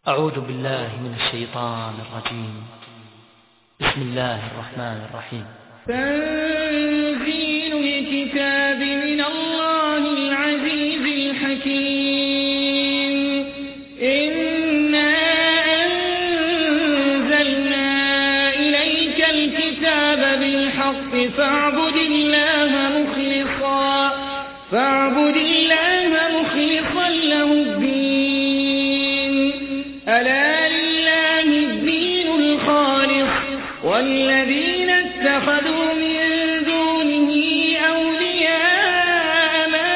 أعوذ بالله من الشيطان الرجيم. بسم الله الرحمن الرحيم. تنزيل الكتاب من الله العزيز الحكيم. إنا أنزلنا إليك الكتاب بالحق فاعبد الله مخلصا له الدين. ألا لله الدين الخالص والذين اتخذوا من دونه أولياء ما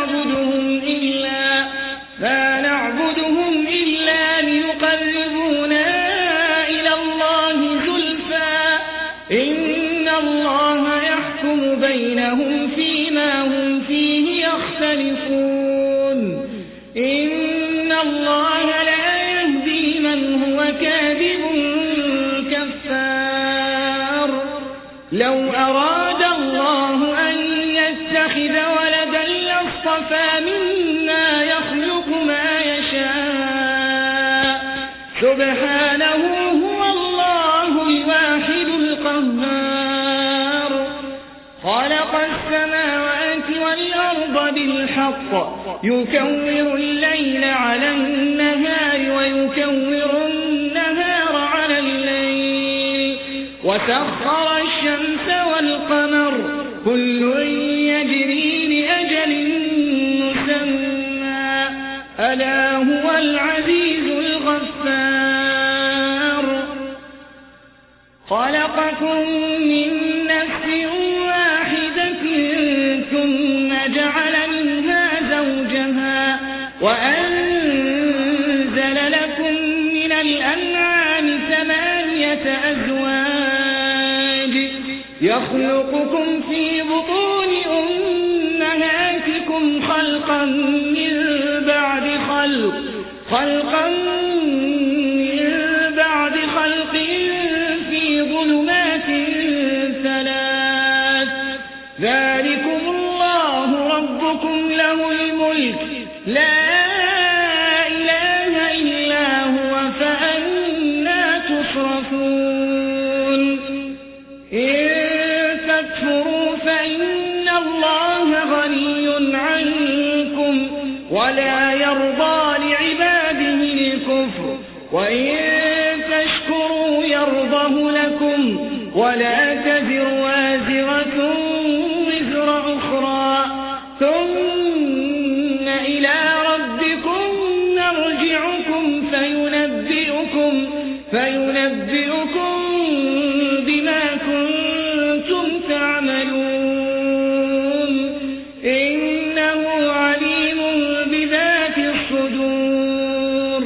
نعبدهم إلا ليقربونا إلى الله زلفى إن الله يحكم بينهم فيما هم فيه يختلفون. إن الله لا يهدي من هو كاذب كفار. لو أراد الله أن يتخذ ولدا لاصطفى مما يخلق ما يشاء سبحانه هو الله الواحد القهار. خلق السماوات والأرض بالحق يكور الليل على النهار ويكور النهار على الليل وسخر الشمس والقمر كل يجري لأجل مسمى ألا هو العزيز الغفار. خلقكم من نفس واحدة ثم جعل منها زوجها وأنزل لكم من الأنعام 8 أزواج يخلقكم في بطون أمهاتكم خلقا من بعد خلق في ظلمات 3. ذلكم الله ربكم له الملك لا إله إلا هو فأنى تصرفون. إن تكفروا فإن الله غني عنكم ولا يرضى لعباده الكفر وإن تشكروا يرضه لكم ولا تزر وازرة وزر أخرى ثم إلى ربكم نرجعكم فينبئكم بما كنتم تعملون. إنه عليم بذات الصدور.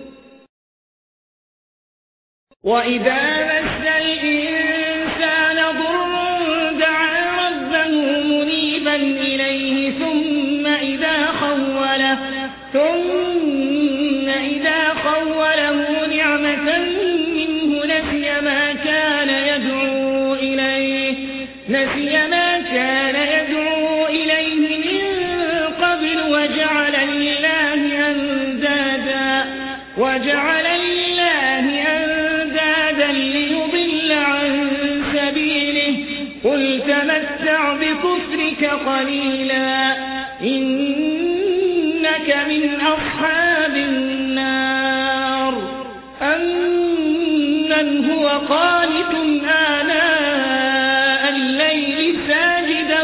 وإذا مس الإنسان ضر دعا ربه منيبا إليه ثم إذا خوله نعمة منه نسي ما كان يدعو إليه من قبل وجعل لله أندادا ليضل عن سبيله. قل تمتع بكفرك قليلا إنك من أصحاب النار. أمن هو قانت آناء الليل ساجدا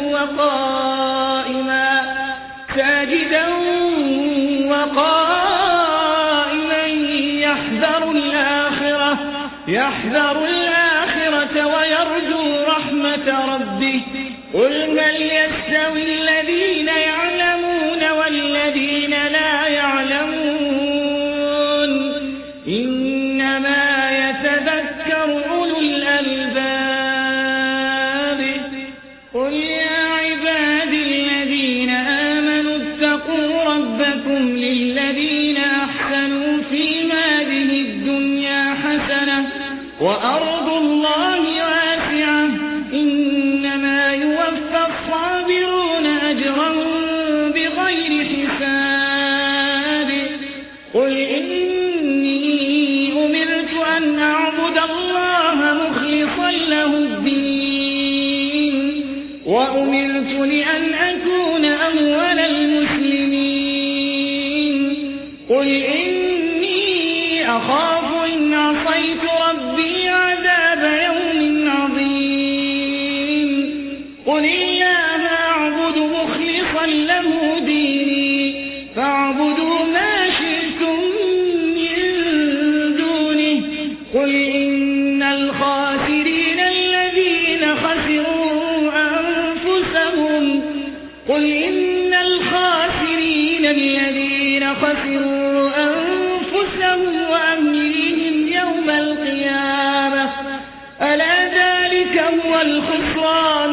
وقائما يحذر الآخرة ويرجو رحمة ربه. قل هل يستوي الذين يعلمون والذين لا يعلمون إنما يتذكر أولو الألباب. قل يا عبادي الذين آمنوا اتقوا ربكم للذين أحسنوا في هذه الدنيا حسنة وأرض الله واسعة إنما يوفى الصابرون أجرهم بغير حساب. قل إن أمرت لأن أكون أول المسلمين قل إني أخاف إن عصيت ربي عذاب يوم عظيم قل الله أعبد مخلصا له ديني فاعبدوا ما شئتم من دونه قل إن الخاسرين الذين خسروا أنفسهم وأهليهم يوم القيامة ألا ذلك هو الخسران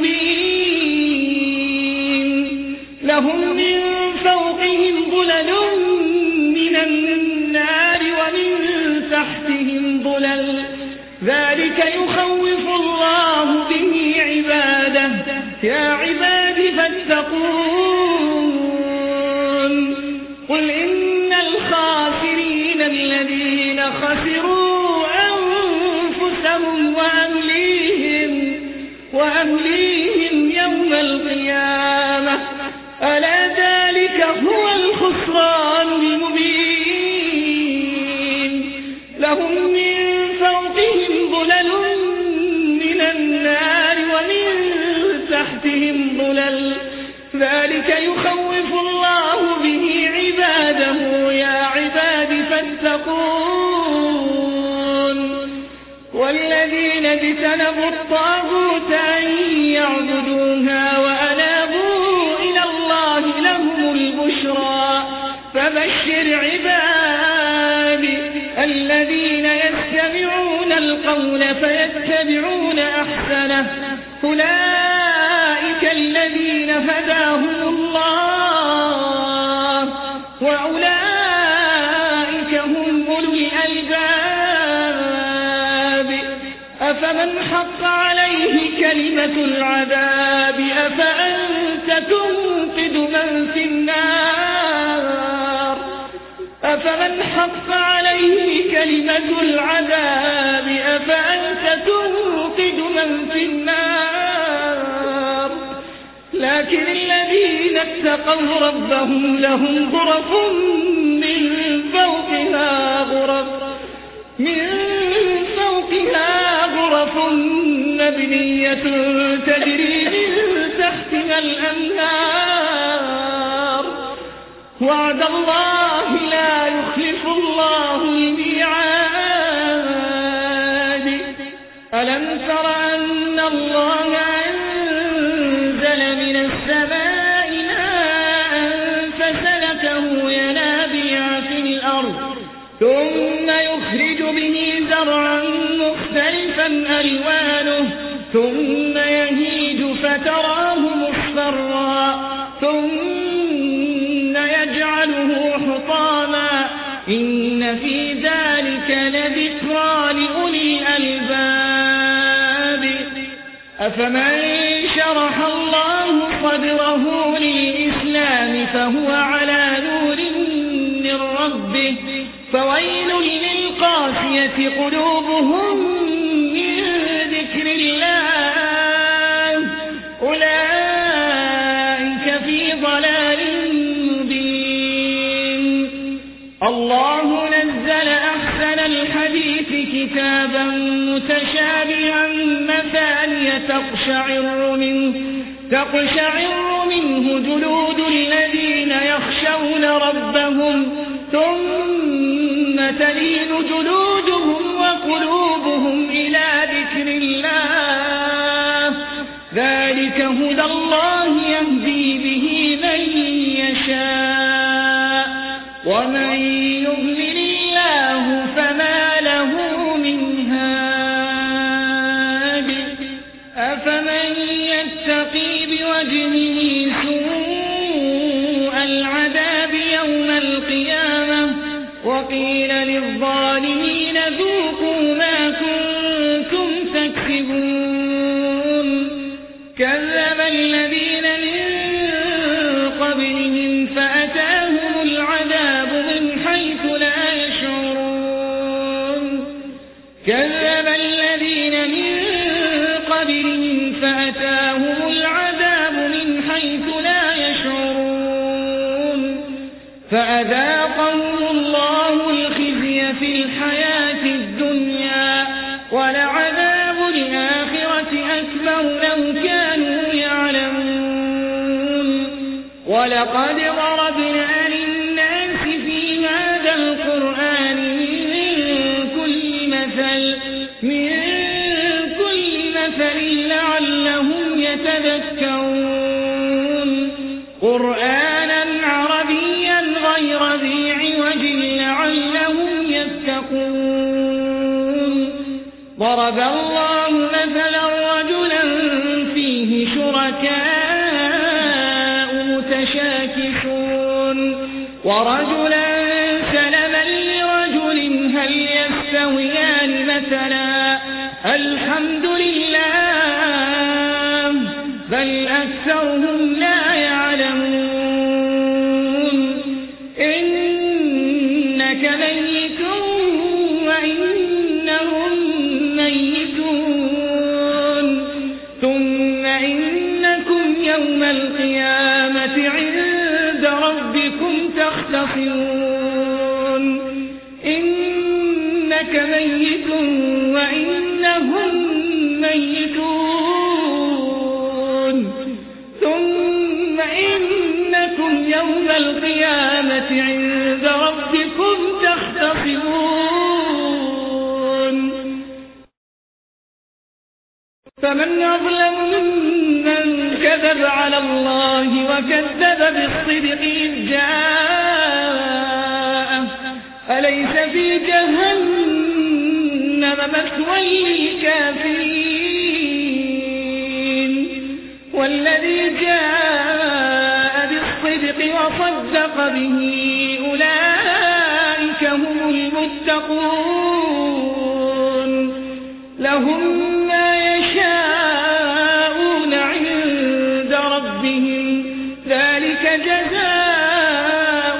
المبين لهم من فوقهم ظلل من النار ومن تحتهم ظلل ذلك يخوف الله به عباده يا عباد فاتقون قل إن الخاسرين الذين خسروا أنفسهم وأهليهم يوم القيامة ألا ذلك هو الخسران المبين لهم من فوقهم ظلل من النار ومن تحتهم ظلل ذلك يخوف الله به عباده يا عباد فاتقون والذين اجتنبوا الطاغوت أن يعبدوها وأنابوا إلى الله لهم البشرى فبشر عبادي الذين يستمعون القول فيتبعون أحسنه أولئك الذين هداهم الله وأولئك هم أولو الألباب أفمن حق عليه كلمة العذاب أفأنت تنقذ من في النار أفمن حق عليه كلمة العذاب أفأنت تنقذ من في النار لكن الذين اتقوا ربهم لهم غرف من فوقها غرف مبنية تجري من تحتها الأنهار وعد الله لا يخلف الله الميعاد ألم تر أن الله أنزل من السماء ماء فسلكه ينابيع في الأرض ثم يخرج به زرعا مختلفا ألوانه ثم يهيج فتراه مصفرا ثم يجعله حطاما إن في ذلك لذكرى لأولي الألباب أفمن شرح الله صدره للإسلام فهو على نور من ربه فويل للقاسية قلوبهم من ذكر الله أولئك في ضلال مبين الله نزل أحسن الحديث كتابا متشابها مثانية تقشعر منه جلود الذين يخشون ربهم ثم تلين جلودهم وقلوبهم إلى ذكر الله ذلك هدى الله يهدي به من يشاء ومن يضلل الله فما له من هاد أفمن يتقي بوجهه سوء العذاب يوم القيامة وقيل للظالمين ذوقوا ما كنتم تكسبون كذب الذين من قبلهم فأتاهم العذاب من حيث لا يشعرون كذب الذين من قبلهم فأتاهم العذاب فأذاقهم الله الخزي في الحياة الدنيا ولعذاب الآخرة أكبر لو كانوا يعلمون ولقد ضربنا للناس في هذا القرآن من كل مثل لعلهم يتذكرون قرآنا عربيا غير ذي عوج لعلهم يتقون ضرب الله مثلا رجلا فيه شركاء متشاكسون ورجلا سلما لرجل هل يستويان مثلا الحمد لله بل أكثرهم لا يعلمون إنك ميت وإنهم ميتون ثم إنكم يوم القيامة عند ربكم تختصمون إنك ميت وإنهم ميتون ثم إنكم يوم القيامة عند ربكم تختصمون فمن أظلم ممن كذب على الله وكذب بالصدق إذ جاءه أليس في جهنم مثوى للكافرين والذي جاء بالصدق وصدق به أولئك هم المتقون لهم ما يشاءون عند ربهم ذلك جزاء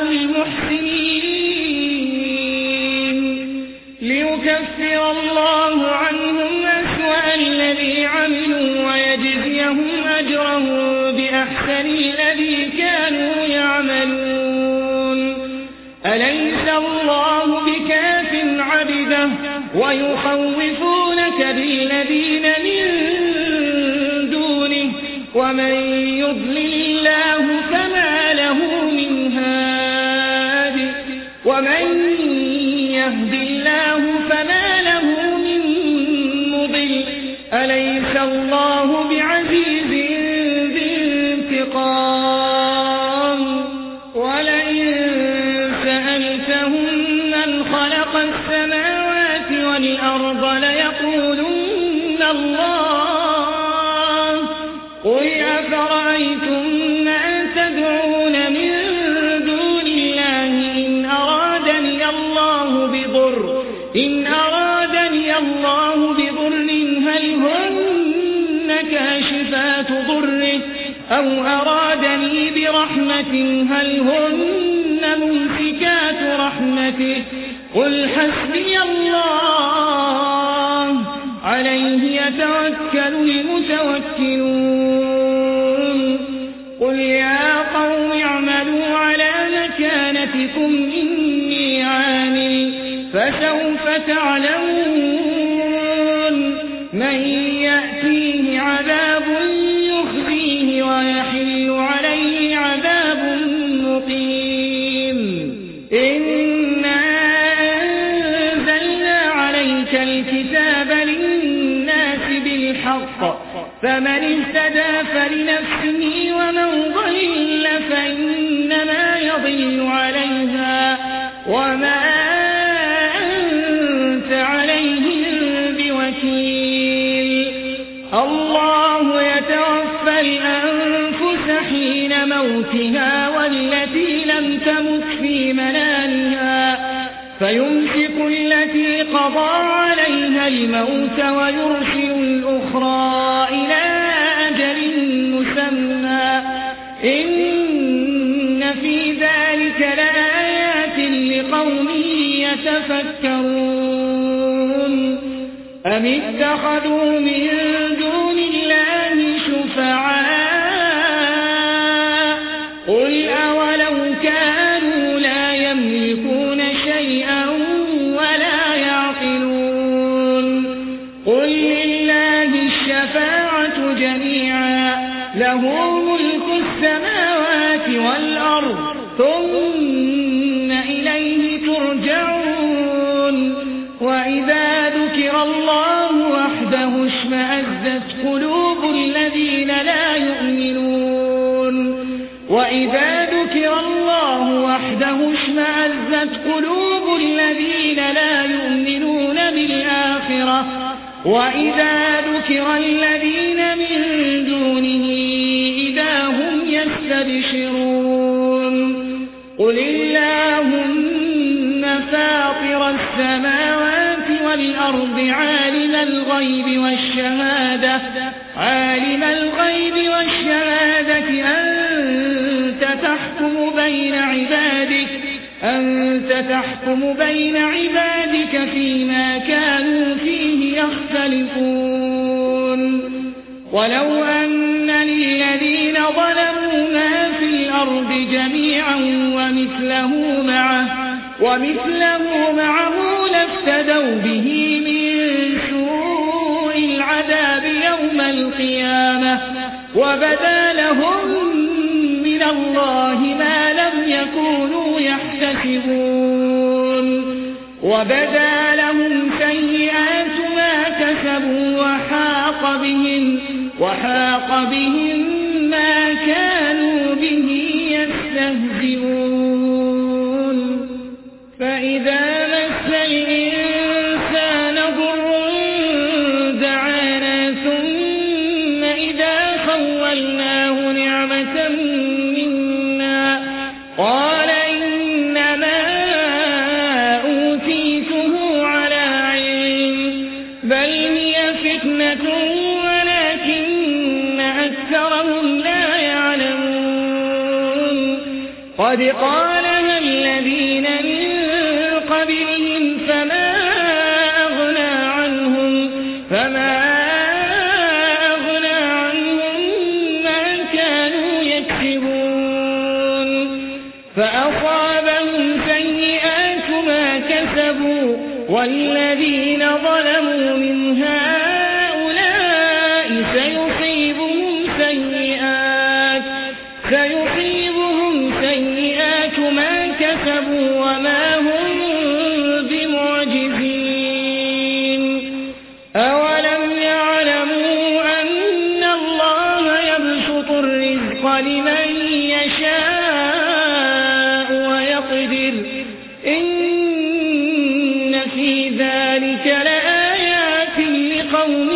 المحسنين ليكفر الله عنهم أسوأ الذي عملوا ويجزيهم أجرهم بأحسن الذي كانوا يعملون أليس الله بكاف عبده ويخوفونك بالذين من دونه ومن يضلل الله فما له من هاد ومن يهد الله فما له من مضل أليس الله بعزيز ذي انتقام ولئن سألتهم من خلق السماوات والأرض ليقولن الله قل أفرأيتم ما تدعون من دون الله إن أرادني الله بضر هل هن كاشفات ضره أو أرادني برحمة هل هن ممسكات رحمته قل حسبي الله عليه يتوكل المتوكلون قل يا قوم اعملوا على مكانتكم إني عامل فسوف تعلمون من يأتيه عذاب يخزيه ويحل عليه عذاب مقيم إنا أنزلنا عليك الكتاب للناس بالحق فمن اهتدى فلنفسه ومن ضل فإنما يضل عليها وما أنت عليهم بوكيل الله يتوفى الأنفس حين موتها والتي لم تمت في منامها فيمسك التي قضى عليها الموت ويرسل الأخرى إلى أجل مسمى إن في ذلك لآيات لقوم يتفكرون أم اتخذوا من دون الله شفعاء قل أولو كانوا ترجعون وإذا ذكر الله وحده اشمأزت قلوب الذين لا يؤمنون وإذا ذكر الله وحده اشمأزت قلوب الذين لا يؤمنون بالآخرة وإذا ذكر الذين من دونه إذا هم يستبشرون قل اللهم فاطر السماوات والأرض عالم الغيب والشهادة أنت تحكم بين عبادك فيما كانوا فيه يختلفون ولو أن للذين ظلموا ما في الأرض جميعا ومثله معه لافتدوا به من سوء العذاب يوم القيامة وبدا لهم من الله ما لم يكونوا يحتسبون وبدا لهم سيئات ما كسبوا وحاق بهم ما كانوا به يستهزئون فإذا مس الإنسان ضر دعانا ثم إذا خولناه نعمة منا قال إنما أوتيته على علم بل هي فتنة ولكن أكثرهم لا يعلمون قد قالها الذين من قبلهم فما أغنى عنهم ما كانوا يكسبون فأصابهم سيئات ما كسبوا والذين ظلموا من هؤلاء سيصيبهم سيئات ما كسبوا وما هم بمعجزين أولم يعلموا أن الله يبسط الرزق لمن يشاء ويقدر إن في ذلك لآيات لقوم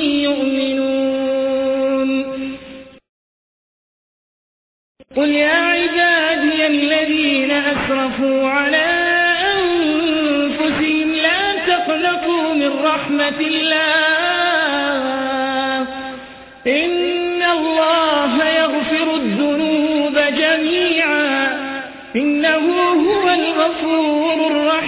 يؤمنون قل يا عبادي الذين أسرفوا على أنفسهم لا تقنطوا من رحمة الله إن الله يغفر الذنوب جميعا إنه هو الغفور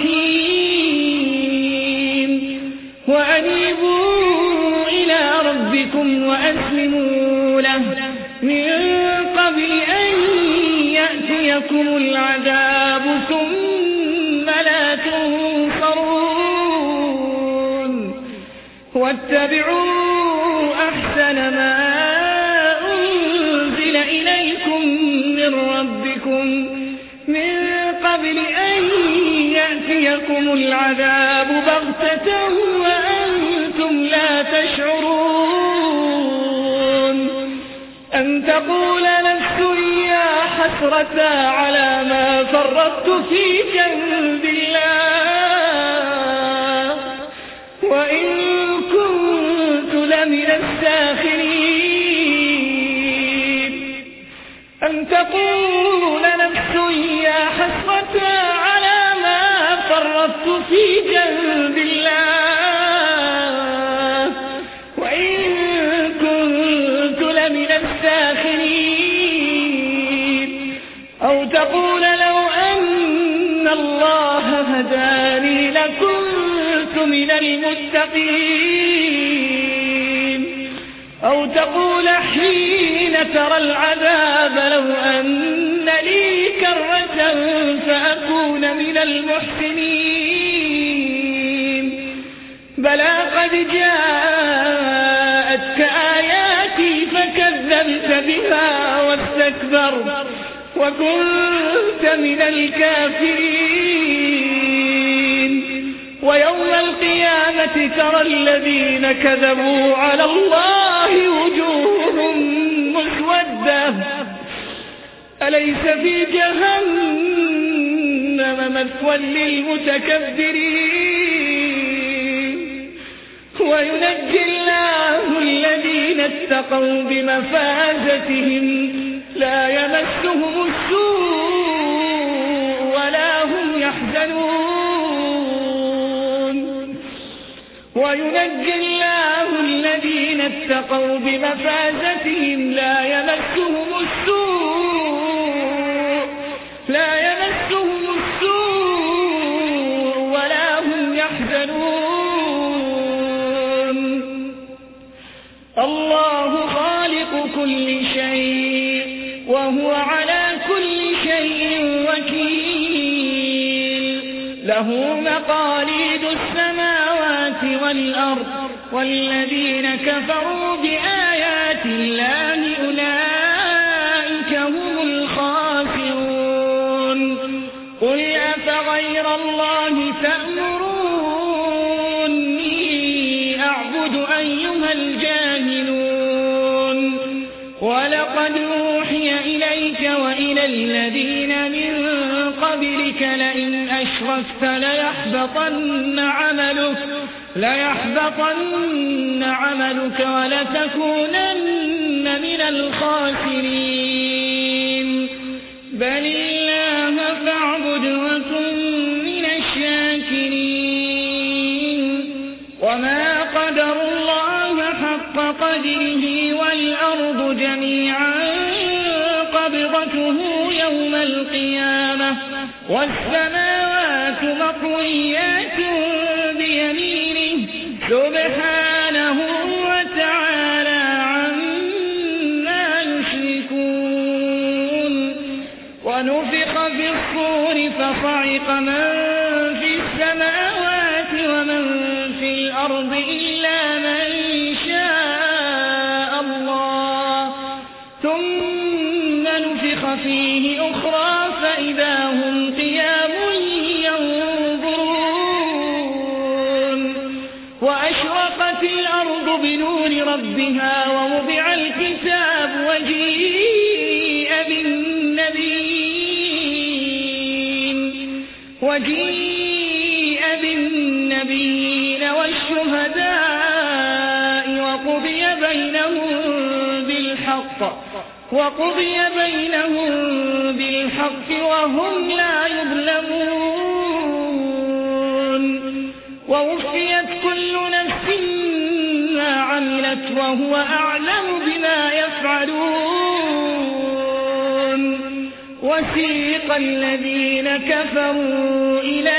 الرحيم وأنيبوا إلى ربكم وأسلموا له من قبل أن يأتيكم العذاب ثم لا تنصرون واتبعوا أحسن ما أنزل إليكم من ربكم من قبل أن يأتيكم العذاب بغتة وأنتم لا تشعرون أن تقول نفس يا حسرة على ما فرطت في جنب الله وإن كنت لمن الساخرين أن تقول نفس يا حسرة على ما فرطت في جنب الله وإن كنت لمن الساخرين أو تقول لو أن الله هداني لكنت من المتقين أو تقول حين ترى العذاب لو أن لي كرة فأكون من المحسنين بلى قد جاءتك آياتي فكذبت بها واستكبرت وكنت من الكافرين القيامة ترى الذين كذبوا على الله وجوههم مسودة أليس في جهنم مثوى للمتكبرين وينجي الله الذين اتقوا بمفازتهم لا يمسهم السوء ولا هم يحزنون وينجي الله الذين اتقوا بمفازتهم لا يمسهم السوء ولا هم يحزنون الله خالق كل شيء وهو على كل شيء وكيل له مقاليد السماوات والأرض والذين كفروا بآيات الله أولئك هم الخاسرون قل أفغير الله تأمروني أعبد أيها الجاهلون ولقد أوحي إليك وإلى الذين من قبلك لئن أشركت ليحبطن عملك ولتكونن من الخاسرين بل الله فاعبد وكن من الشاكرين وما قدر الله حق قدره والأرض جميعا قبضته يوم القيامة والسماوات مطويات بيمينه سبحانه وتعالى عما يشركون ونفخ في الصور فصعق من في السماوات ومن في الأرض إلا من شاء الله ثم نفخ فيه أخرى فإذا هم قيام ينظرون وأشرقت الأرض بنور ربها ووضع الكتاب وجيء بالنبيين والشهداء وقضي بينهم بالحق وهم لا يظلمون ووفيت كل نفس ما عملت وهو أعلم بما يفعلون وسيق الذين كفروا إلى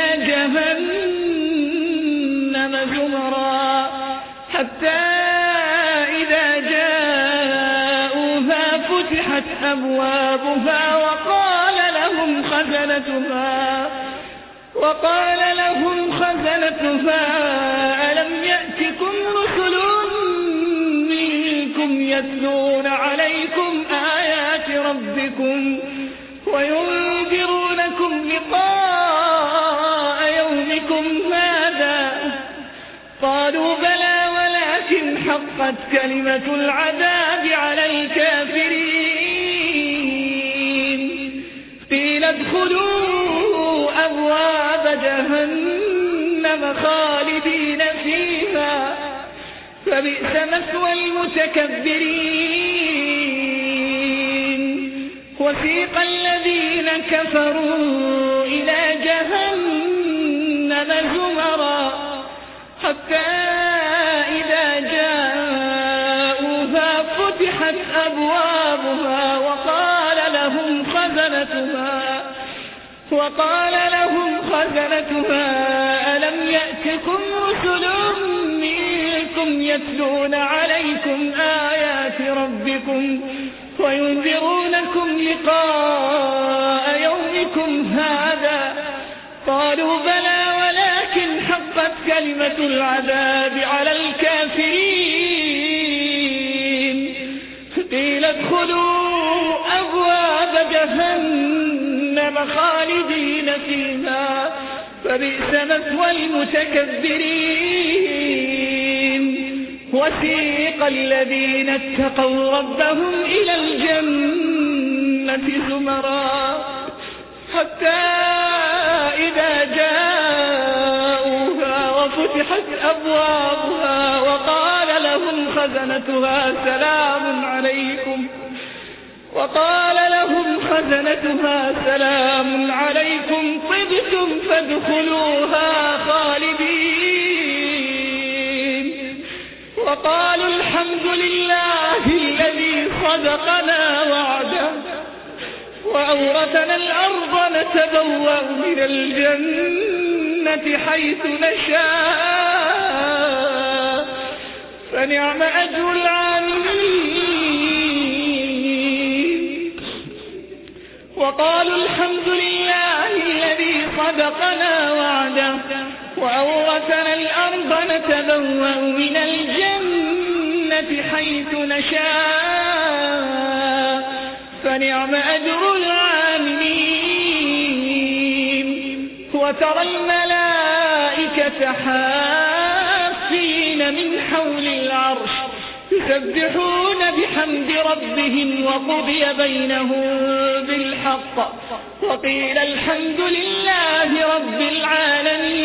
جهنم زمرا حتى إذا جاءوها فتحت أبوابها وقال لهم خزنتها ألم يأتكم رسل منكم يتلون عليكم آيات ربكم وينذرونكم لقاء يومكم هذا قالوا بلى ولكن حقت كلمة العذاب على الكافرين قيل ادخلوا أبواب جهنم خالدين فيها فبئس مثوى المتكبرين وسيق الذين كفروا إلى جهنم زمرا حتى إذا جاءوها فتحت أبوابها وقال لهم خزنتها ألم يأتكم رسل منكم يتلون عليكم آيات ربكم وينذرونكم لقاء يومكم هذا قالوا بلى ولكن حقت كلمة العذاب على الكافرين قيل ادخلوا أبواب جهنم خالدين فيها فبئس مثوى المتكبرين وسيق الذين اتقوا ربهم إلى الجنة زمرا حتى إذا جاءوها وفتحت أبوابها وقال لهم خزنتها سلام عليكم طبتم فادخلوها خالدين وقالوا الحمد لله الذي صدقنا وعده وأورثنا الأرض نتبوأ من الجنة حيث نشاء فنعم أجر العاملين وقالوا الحمد لله الذي صدقنا وعده وأورثنا الأرض نتبوأ من الجنة حيث نشاء فنعم أجر العاملين وترى الملائكة حافين من حول العرش يسبحون بحمد ربهم وقضي بينهم بالحق وقيل الحمد لله رب العالمين